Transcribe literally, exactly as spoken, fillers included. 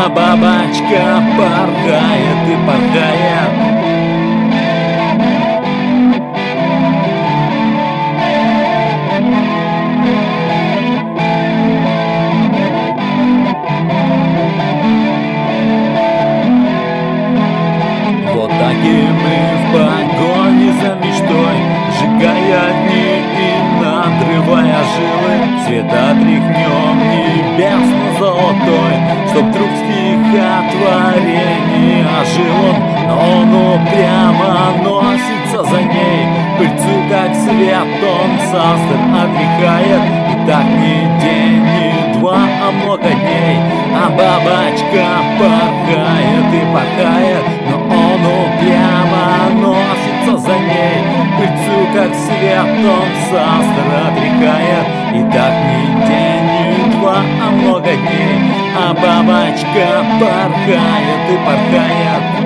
а бабочка порхает и порхает. Вот так и мы в погоне за мечтой, сжигая дни и надрывая жилы, света тряхнем небесно-золотой, чтоб вдруг стихотворение ожил он. Но он упрямо носится за ней, пыльцу как свет он састер отряхает. И так ни день, ни два, а много дней, а бабочка порхает и порхает. Но он упрямо носится за ней, пыльцу как свет он састер отряхает. И так ни день, ни два, а много дней, а бабочка порхает и порхает.